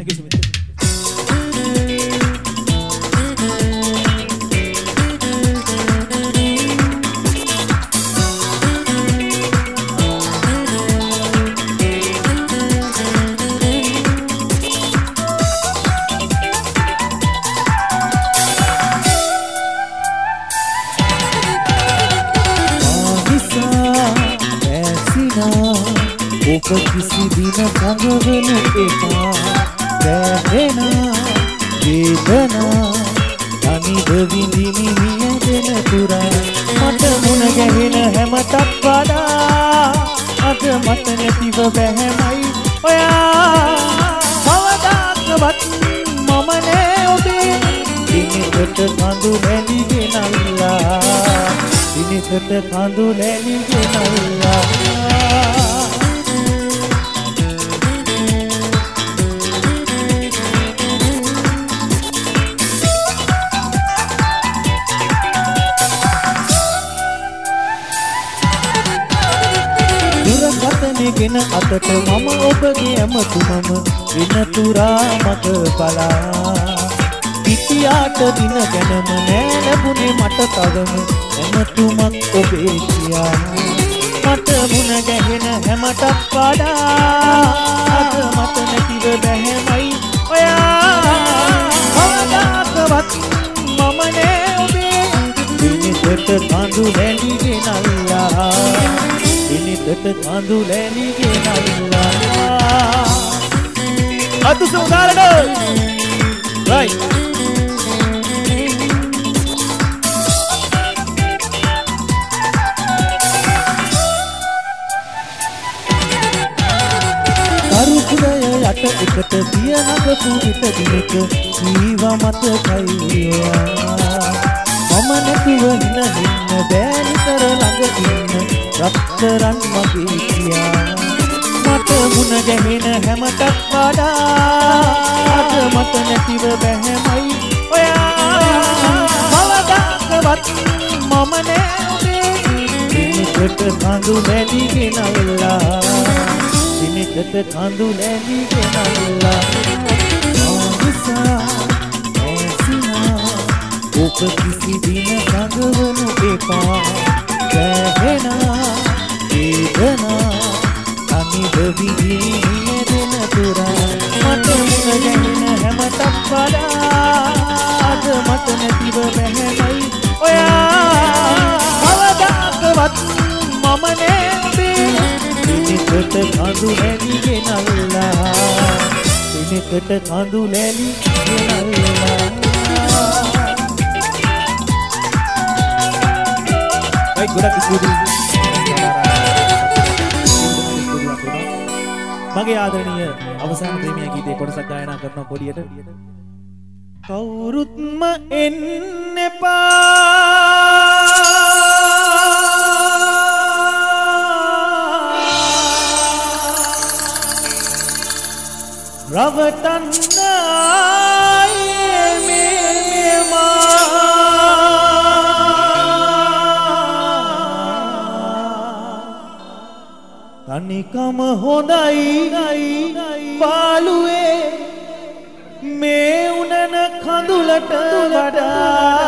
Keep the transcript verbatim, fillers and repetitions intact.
Thank you Sumit. ඔබ කිසි දින කඳවන එපා දැනෙනා වේදනා තනිව විඳිමි මියදෙන තුරා මට මුණ ගැහෙන හැමතත් වඩා අද මට නැතිව බැහැමයි ඔයා කවදාකවත් මම නෑ ඔබේ දිනකට කඳු නැලිගෙනල්ලා දිනකට කඳු නැලිගෙනල්ලා ගෙන අතට මම ඔබගේ ඇමතුමම විනතුරා මට බලා පිටියාට දින ගැනම නෑ ලැබුණේ මට තවම ඇමතුමක් ඔබේ කියා මට මුණ ගැහෙන හැමතත් වඩා අද මට නැතිව බැහැමයි ඔයා කවදාකවත් මම නෑ ඔබේ දිනකට කඳු වැලිගෙනල්ලා දිනකට කඳු වැලිගෙනල්ලා අතු සෝදාලට right අරුකුලය යට එකට පිය නගපු විට දිනක ජීවා මතකයි මම නැතුව හින හින්න බෑ නිතර ළඟ ඉන්න රත්තරන් මගේ කියා මට මුණ ගැහෙන හැමතත් වඩා අද මට නැතිව බැහැමයි ඔයා කවදාකවත් මම නෑ ඔබේ දිනකට කඳු වැලිගෙනල්ලා දිනකට කඳු වැලිගෙනල්ලා ආනිසා ඔබ කිසි දින රඟවනු එපා දැනෙනා වේදනා තනිව විඳින තුරා මට මුණ ගැහෙන හැමතත් වඩා අද මට නැතිව බැහැමයි ඔයා කවදාකවත් මම නෑ ඔබේ දිනකට කඳු වැලිගෙනල්ලා දිනකට කඳු වැලිගෙනල්ලා ගොඩක් ස්තුතියි මගේ ආදරණීය අවසාන ප්‍රේමීය ගීතේ කොටසක් ගායනා කරන පොඩියට කවුරුත්ම එන්න එපා රවටන්නයි මේමා තනිකම හොඳයි පාළුවේ මේ උනන කඳුලට වඩා